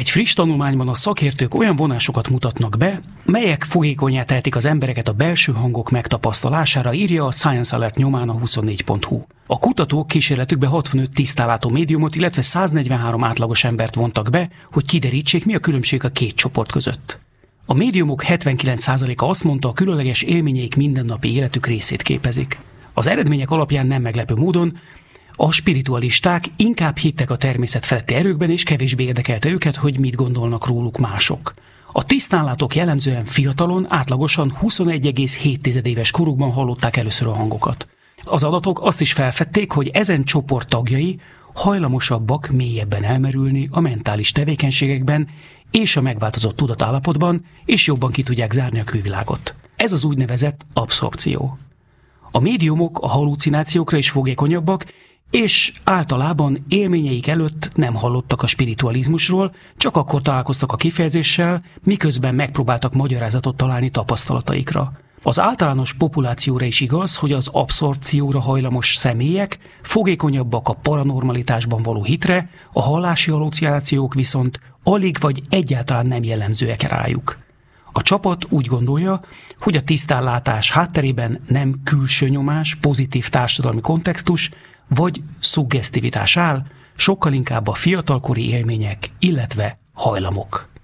Egy friss tanulmányban a szakértők olyan vonásokat mutatnak be, melyek fogékonnyá tehetik az embereket a belső hangok megtapasztalására, írja a Science Alert nyomán a 24.hu. A kutatók kísérletükbe 65 tisztánlátó médiumot, illetve 143 átlagos embert vontak be, hogy kiderítsék, mi a különbség a két csoport között. A médiumok 79%-a azt mondta, a különleges élményeik mindennapi életük részét képezik. Az eredmények alapján nem meglepő módon a spiritualisták inkább hittek a természet feletti erőkben, és kevésbé érdekelte őket, hogy mit gondolnak róluk mások. A tisztánlátók jellemzően fiatalon, átlagosan 21,7 éves korukban hallották először a hangokat. Az adatok azt is felfedték, hogy ezen csoport tagjai hajlamosabbak mélyebben elmerülni a mentális tevékenységekben és a megváltozott tudatállapotban, és jobban ki tudják zárni a külvilágot. Ez az úgynevezett abszorpció. A médiumok a hallucinációkra is fogékonyabbak, és általában élményeik előtt nem hallottak a spiritualizmusról, csak akkor találkoztak a kifejezéssel, miközben megpróbáltak magyarázatot találni tapasztalataikra. Az általános populációra is igaz, hogy az abszorpcióra hajlamos személyek fogékonyabbak a paranormalitásban való hitre, a hallási hallucinációk viszont alig vagy egyáltalán nem jellemzőek rájuk. A csapat úgy gondolja, hogy a tisztánlátás hátterében nem külső nyomás, pozitív társadalmi kontextus vagy szuggesztivitás áll, sokkal inkább a fiatalkori élmények, illetve hajlamok.